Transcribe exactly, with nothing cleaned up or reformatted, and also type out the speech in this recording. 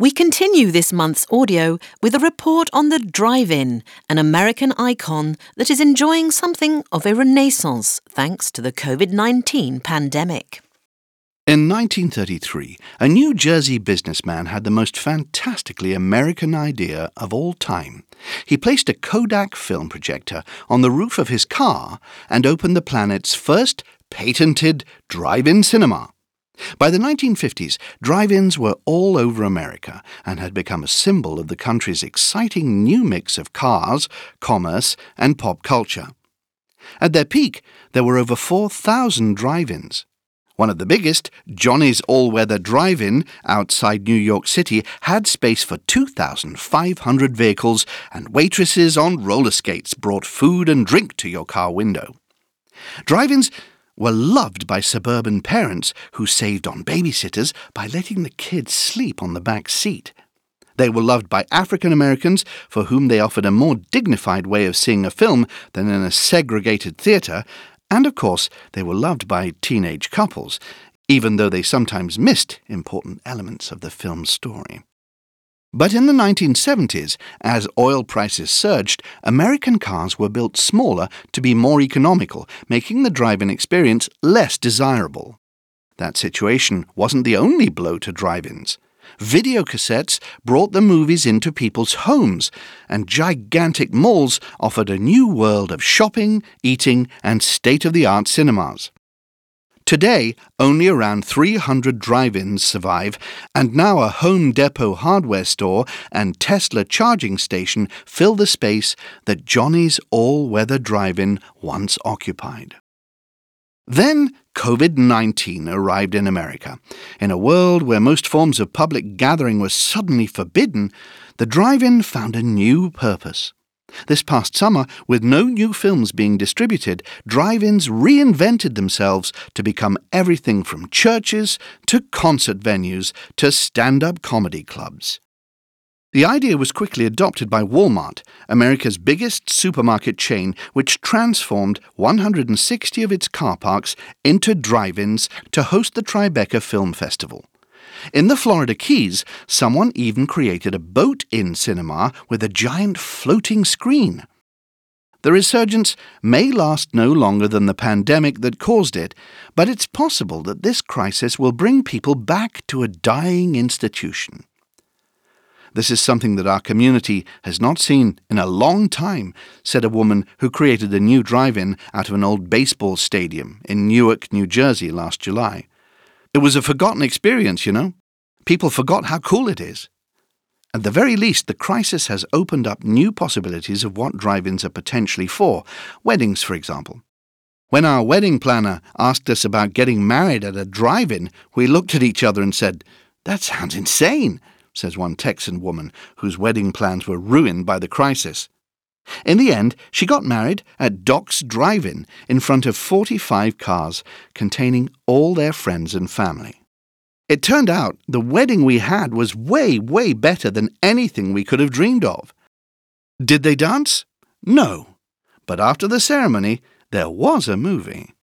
We continue this month's audio with a report on the drive-in, an American icon that is enjoying something of a renaissance thanks to the COVID nineteen pandemic. In nineteen thirty-three, a New Jersey businessman had the most fantastically American idea of all time. He placed a Kodak film projector on the roof of his car and opened the planet's first patented drive-in cinema. By the nineteen fifties, drive-ins were all over America and had become a symbol of the country's exciting new mix of cars, commerce, and pop culture. At their peak, there were over four thousand drive-ins. One of the biggest, Johnny's All-Weather Drive-In outside New York City, had space for two thousand five hundred vehicles, and waitresses on roller skates brought food and drink to your car window. Drive-ins were loved by suburban parents who saved on babysitters by letting the kids sleep on the back seat. They were loved by African Americans, for whom they offered a more dignified way of seeing a film than in a segregated theatre, and of course they were loved by teenage couples, even though they sometimes missed important elements of the film's story. But in the nineteen seventies, as oil prices surged, American cars were built smaller to be more economical, making the drive-in experience less desirable. That situation wasn't the only blow to drive-ins. Videocassettes brought the movies into people's homes, and gigantic malls offered a new world of shopping, eating, and state-of-the-art cinemas. Today, only around three hundred drive-ins survive, and now a Home Depot hardware store and Tesla charging station fill the space that Johnny's All-Weather Drive-In once occupied. Then COVID nineteen arrived in America. In a world where most forms of public gathering were suddenly forbidden, the drive-in found a new purpose. This past summer, with no new films being distributed, drive-ins reinvented themselves to become everything from churches to concert venues to stand-up comedy clubs. The idea was quickly adopted by Walmart, America's biggest supermarket chain, which transformed one hundred sixty of its car parks into drive-ins to host the Tribeca Film Festival. In the Florida Keys, someone even created a boat-in cinema with a giant floating screen. The resurgence may last no longer than the pandemic that caused it, but it's possible that this crisis will bring people back to a dying institution. This is something that our community has not seen in a long time, said a woman who created a new drive-in out of an old baseball stadium in Newark, New Jersey last July. It was a forgotten experience, you know. People forgot how cool it is. At the very least, the crisis has opened up new possibilities of what drive-ins are potentially for, weddings, for example. When our wedding planner asked us about getting married at a drive-in, we looked at each other and said, "That sounds insane," says one Texan woman whose wedding plans were ruined by the crisis. In the end, she got married at Doc's Drive-In in front of forty-five cars containing all their friends and family. It turned out the wedding we had was way, way better than anything we could have dreamed of. Did they dance? No. But after the ceremony, there was a movie.